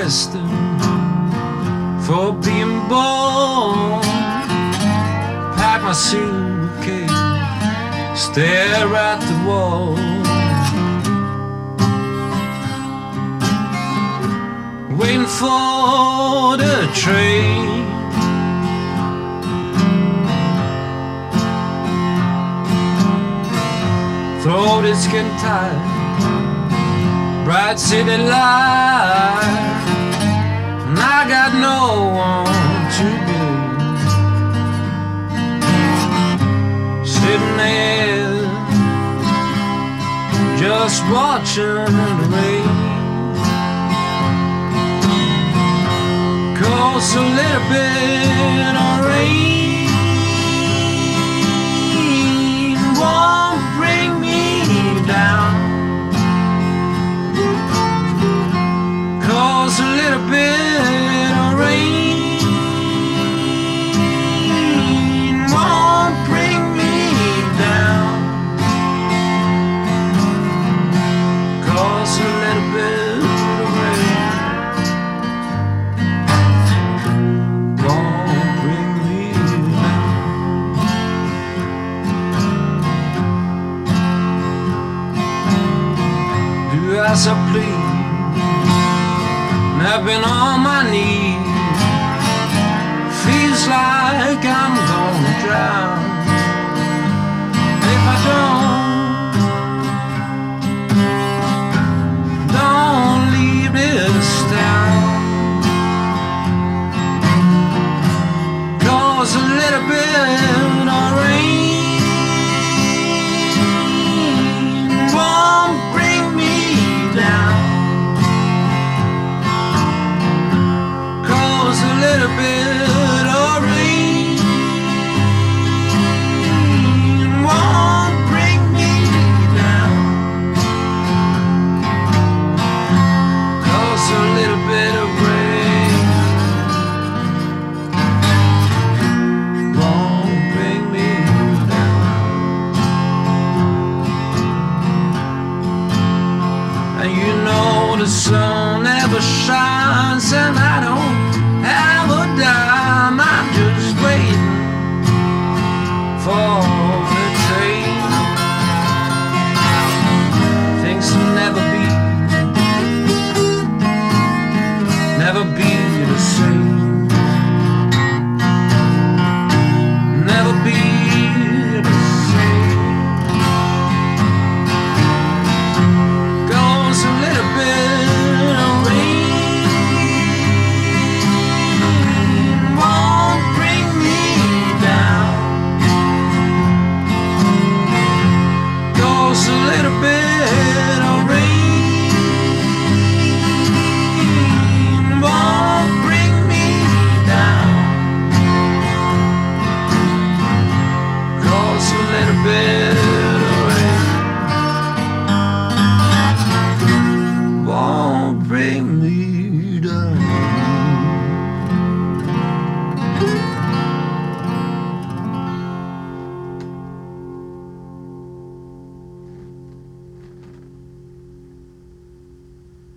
destined for being born. Pack my suitcase, stare at the wall, waiting for the train. Throat is getting tired, bright city light, and I got no one to blame. Sitting there, just watching the rain. Cause a little bit of rain won't bring me down. Cause a little bit of rain won't bring me down. Cause a little bit of rain won't bring me down. Do as I please, I've been on my knees. Feels like I'm gonna drown if I don't leave this town. Cause a little bit of rain won't bring me down. A little bit of rain won't bring me down. Cause a little bit of rain won't bring me down. And you know the sun never shines, and I don't